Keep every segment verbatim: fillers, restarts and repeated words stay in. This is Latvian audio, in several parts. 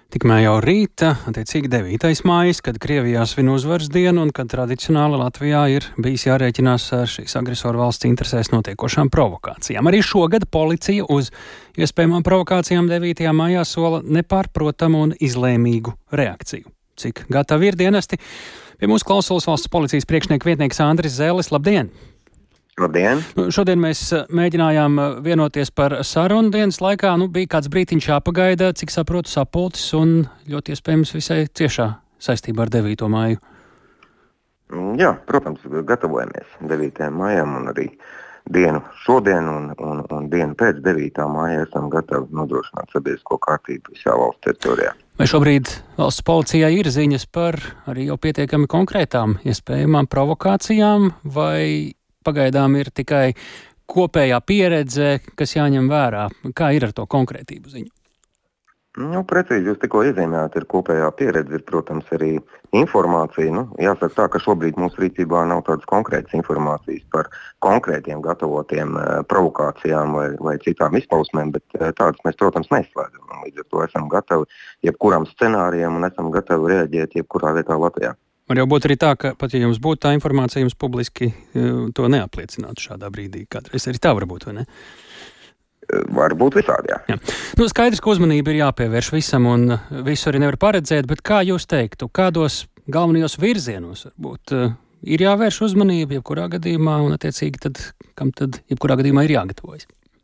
Tikmēr jau rīta, attiecīgi devītais mājas, kad Krievijā svin uzvaras dienu un kad tradicionāli Latvijā ir bijis jārēķinās ar šīs agresoru valsts interesēs notiekošām provokācijām. Arī šogad policija uz iespējamām provokācijām devītajā mājā sola nepārprotamu un izlēmīgu reakciju. Cik gatavi ir dienesti? Pie mūsu klausulas valsts policijas priekšnieka vietnieks Andris Zēlis. Labdien! Labdien! Nu, šodien mēs mēģinājām vienoties par sarunu dienas laikā. Nu, bija kāds brītiņš jāpagaida, cik saprotu, sapulcis un ļoti iespējams visai ciešā saistībā ar devīto māju. Jā, protams, gatavojamies devītajam mājam un arī dienu šodien un, un, un dienu pēc devītā māja esam gatavi nodrošināt sabiedrisko kārtību visā valsts teritorijā. Vai šobrīd valsts policijai ir ziņas par arī jau pietiekami konkrētām iespējamām provokācijām, vai pagaidām ir tikai kopējā pieredze, kas jāņem vērā? Kā ir ar to konkrētību ziņu? Nu, precīzi jūs tikko iezīmējāt, ir kopējā pieredze, ir, protams, arī informācija. Nu, jāsaka tā, ka šobrīd mūsu rīcībā nav tādas konkrētas informācijas par konkrētiem gatavotiem provokācijām vai, vai citām izpausmēm, bet tādas mēs, protams, neizslēdzam. Līdz ar to esam gatavi jebkuram scenārijam un esam gatavi reaģēt jebkurā vietā Latvijā. Var jau būt arī tā, ka pat ja jums būtu tā informācija, jums publiski to neapliecinātu šādā brīdī. Kādreiz arī tā var būt, vai ne? Var būt visādi, jā. jā. Nu, skaidrs, ka uzmanība ir jāpievērš visam un visu arī nevar paredzēt, bet kā jūs teiktu, kādos galvenajos virzienos varbūt ir jāvērš uzmanība jebkurā gadījumā un attiecīgi tad, kam tad jebkurā gadījumā ir jāgatavojas?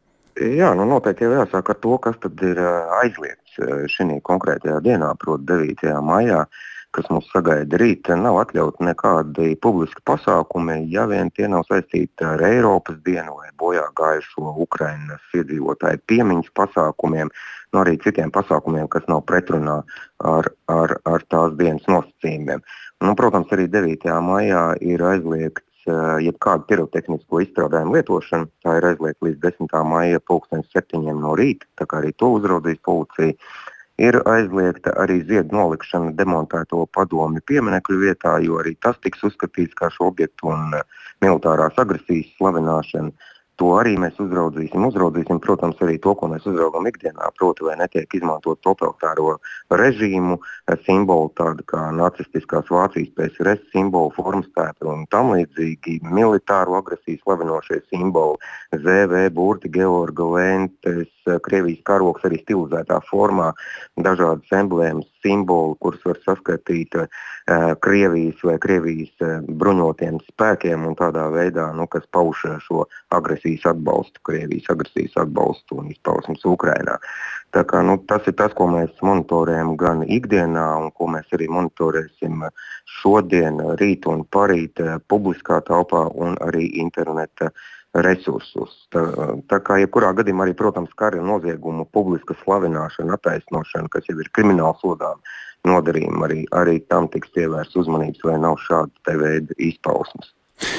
Jā, nu noteikti jau jāsāk ar to, kas tad ir aizliegts šī konkrētajā dienā, proti devītajā maijā, kas mums sagaida rīt, nav atļauti nekādi publiski pasākumi, ja vien tie nav saistīti ar Eiropas dienu vai bojā gājušo Ukrainas iedzīvotāju piemiņas pasākumiem, no arī citiem pasākumiem, kas nav pretrunā ar, ar, ar tās dienas nosacījumiem. Nu, protams, arī devītajā maijā ir aizliegts jebkādu pirotehnisko izstrādājumu lietošanu. Tā ir aizliegta līdz desmitā maija pulkstens septiņiem no rīta, tā kā arī to uzraudzīs policija. Ir aizliegta arī ziedu nolikšana demontēto padomju pieminekļu vietā, jo arī tas tiks uzskatīts kā šo objektu un militārās agresijas slavināšana. To arī mēs uzraudzīsim. Uzraudzīsim, protams, arī to, ko mēs uzraugam ikdienā, proti, vai netiek izmantot totalitāro režīmu simbolu, tādu kā nacistiskās Vācijas P S R S simbolu, formstēpi un tam līdzīgi militāru agresiju slavinošie simboli, Z V, burti, Georga lentes, Krievijas karoks arī stilizētā formā, dažādas emblēmas, simboli, kurus var saskatīt uh, Krievijas vai Krievijas uh, bruņotiem spēkiem un tādā veidā, nu, kas pauž šo agresijas atbalstu, Krievijas agresijas atbalstu un izpausmes Ukrainā. Tā kā, nu, tas ir tas, ko mēs monitorējam gan ikdienā un ko mēs arī monitorēsim šodien, rīt un parīt uh, publiskā telpā un arī interneta resursus. Tā, tā kā jebkurā gadījumā arī, protams, kara noziegumu publiska slavināšana, attaisnošana, kas jau ir krimināli sodām nodarījumi, arī, arī tam tiks pievērsts uzmanības, vai nav šāda te veida izpausmes.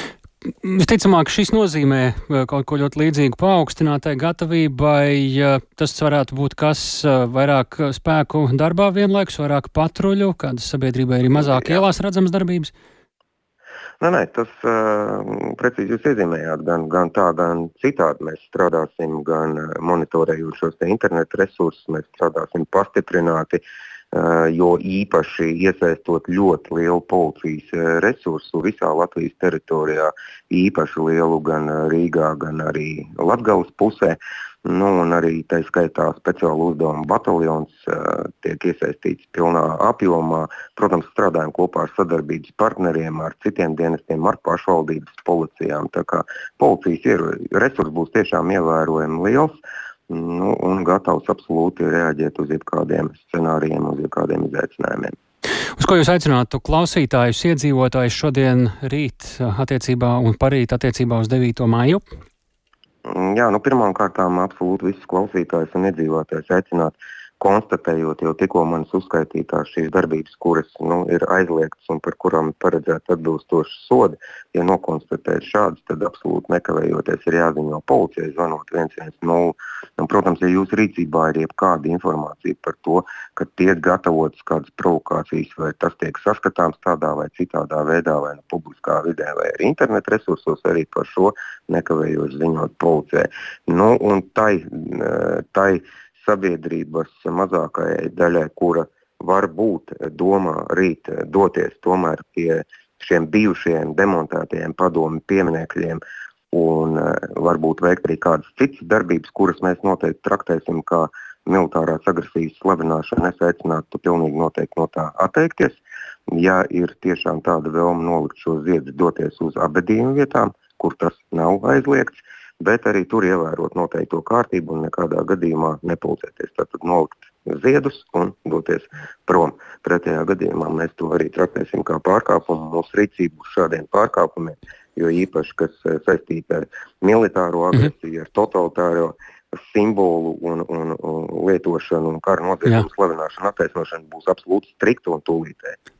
Visticamāk, šis nozīmē kaut ko ļoti līdzīgu paaugstinātai gatavībai. Tas varētu būt kas vairāk spēku darbā vienlaikus, vairāk patruļu, kādas sabiedrībai ir mazāk ielās redzamas darbības? Nē, nē, tas uh, precīzi jūs iezīmējāt, gan, gan tā, gan citādi mēs strādāsim, gan monitorējot šos te internetu resursus, mēs strādāsim pastiprināti, uh, jo īpaši iesaistot ļoti lielu policijas resursu visā Latvijas teritorijā, īpaši lielu gan Rīgā, gan arī Latgales pusē. Nu, un arī tā skaitā speciālu uzdevumu bataljons uh, tiek iesaistīts pilnā apjomā. Protams, strādājam kopā ar sadarbības partneriem, ar citiem dienestiem, ar pašvaldības policijām. Tā kā policijas resurs būs tiešām ievērojami liels, nu, un gatavs absolūti reaģēt uz jebkādiem scenārijiem, uz jebkādiem izaicinājumiem. Uz ko jūs aicinātu klausītājus, iedzīvotājus šodien rīt attiecībā un parīt attiecībā uz devīto maiju? Jā, nu pirmām kārtām absolūti visus klausītājus un iedzīvotājus aicināt, konstatējot jau tikko manas uzskaitītās šīs darbības, kuras nu, ir aizliegtas un par kurām paredzēts atbilstoši sodi. Ja nokonstatēt šādas, tad absolūti nekavējoties ir jāziņo policijai, zvanot viens viens nulle. Un, protams, ja jūsu rīcībā ir jebkāda informācija par to, ka tiek gatavotas kādas provokācijas, vai tas tiek saskatāms tādā vai citādā veidā, vai no publiskā vidē, vai arī internet resursos, arī par šo nekavējoši ziņot policijai. Nu, un tai, tai sabiedrības mazākajai daļai, kura varbūt domā rīt doties tomēr pie šiem bijušajiem demontētajiem padomju pieminekļiem un varbūt veikt arī kādas citas darbības, kuras mēs noteikti traktēsim kā militārās agresijas slavināšanu, es aicinātu pilnīgi noteikti no tā atteikties. Ja ir tiešām tāda vēlme nolikt šo ziedus doties uz abedījumu vietām, kur tas nav aizliegts, bet arī tur ievērot noteikto kārtību un nekādā gadījumā nepulcēties. Tātad nolikt ziedus un doties prom. Pretējā gadījumā mēs to arī traktēsim kā pārkāpumu. Mūsu rīcību uz šādiem pārkāpumiem, jo īpaši, kas saistīta ar militāro agresiju, ar totalitāro simbolu un, un, un lietošanu un kara noziegumu slavināšanu, attaisnošanu būs absolūti strikta un tūlītēji.